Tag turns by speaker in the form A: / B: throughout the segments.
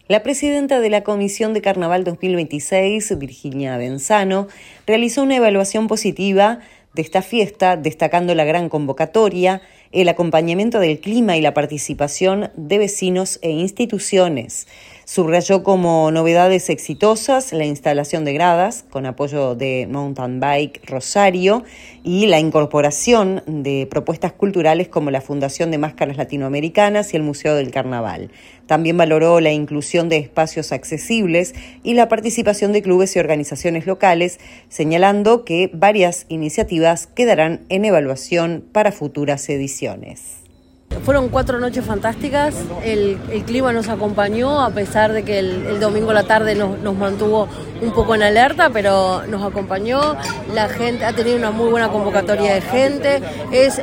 A: La presidenta de la Comisión de Carnaval 2026, Virginia Benzano, realizó una evaluación positiva de esta fiesta, destacando la gran convocatoria, el acompañamiento del clima y la participación de vecinos e instituciones. Subrayó como novedades exitosas la instalación de gradas con apoyo de Mountain Bike Rosario y la incorporación de propuestas culturales como la Fundación de Máscaras Latinoamericanas y el Museo del Carnaval. También valoró la inclusión de espacios accesibles y la participación de clubes y organizaciones locales, señalando que varias iniciativas quedarán en evaluación para futuras ediciones.
B: Fueron 4 noches fantásticas, el clima nos acompañó, a pesar de que el domingo a la tarde nos mantuvo un poco en alerta, pero nos acompañó, la gente ha tenido una muy buena convocatoria de gente, es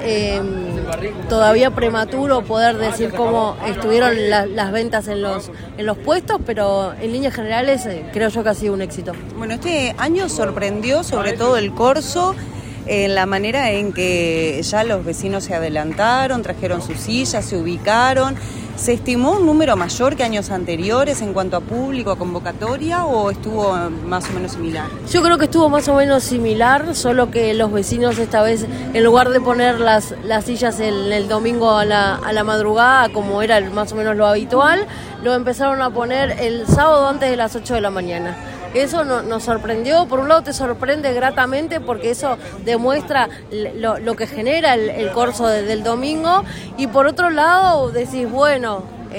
B: todavía prematuro poder decir cómo estuvieron las ventas en los puestos, pero en líneas generales creo yo que ha sido un éxito.
C: Bueno, este año sorprendió sobre todo el corso, en la manera en que ya los vecinos se adelantaron, trajeron sus sillas, se ubicaron. ¿Se estimó un número mayor que años anteriores en cuanto a público, a convocatoria, o estuvo más o menos similar?
B: Yo creo que estuvo más o menos similar, solo que los vecinos esta vez, en lugar de poner las sillas el domingo a la madrugada, como era más o menos lo habitual, lo empezaron a poner el sábado antes de las 8 de la mañana. Eso nos sorprendió. Por un lado te sorprende gratamente porque eso demuestra lo que genera el corso del domingo, y por otro lado decís, bueno,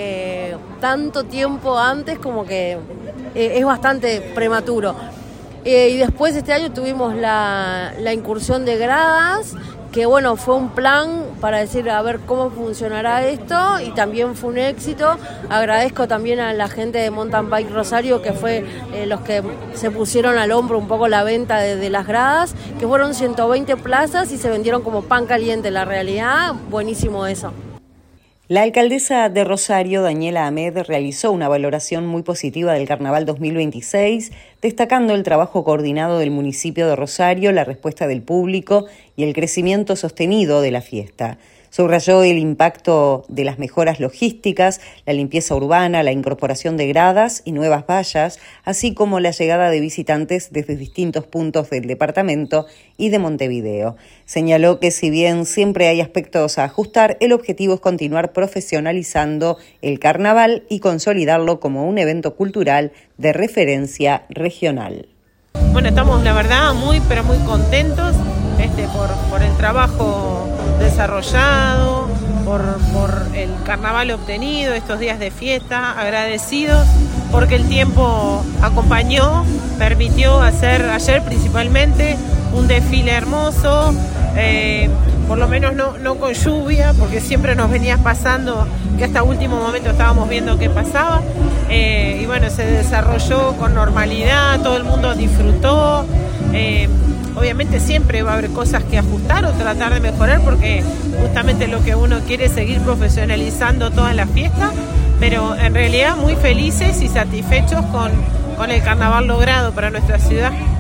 B: tanto tiempo antes como que es bastante prematuro. Y después este año tuvimos la incursión de gradas, que bueno, fue un plan para decir a ver cómo funcionará esto, y también fue un éxito. Agradezco también a la gente de Mountain Bike Rosario, que fue los que se pusieron al hombro un poco la venta de las gradas, que fueron 120 plazas y se vendieron como pan caliente. La realidad, buenísimo eso.
A: La alcaldesa de Rosario, Daniela Ahmed, realizó una valoración muy positiva del Carnaval 2026, destacando el trabajo coordinado del municipio de Rosario, la respuesta del público y el crecimiento sostenido de la fiesta. Subrayó el impacto de las mejoras logísticas, la limpieza urbana, la incorporación de gradas y nuevas vallas, así como la llegada de visitantes desde distintos puntos del departamento y de Montevideo. Señaló que si bien siempre hay aspectos a ajustar, el objetivo es continuar profesionalizando el carnaval y consolidarlo como un evento cultural de referencia regional.
D: Bueno, estamos la verdad muy contentos por el trabajo desarrollado, por el carnaval obtenido, estos días de fiesta, agradecidos porque el tiempo acompañó, permitió hacer ayer principalmente un desfile hermoso, por lo menos no con lluvia, porque siempre nos venía pasando que hasta último momento estábamos viendo qué pasaba, y bueno, se desarrolló con normalidad, todo el mundo disfrutó. Obviamente siempre va a haber cosas que ajustar o tratar de mejorar, porque justamente lo que uno quiere es seguir profesionalizando todas las fiestas, pero en realidad muy felices y satisfechos con el carnaval logrado para nuestra ciudad.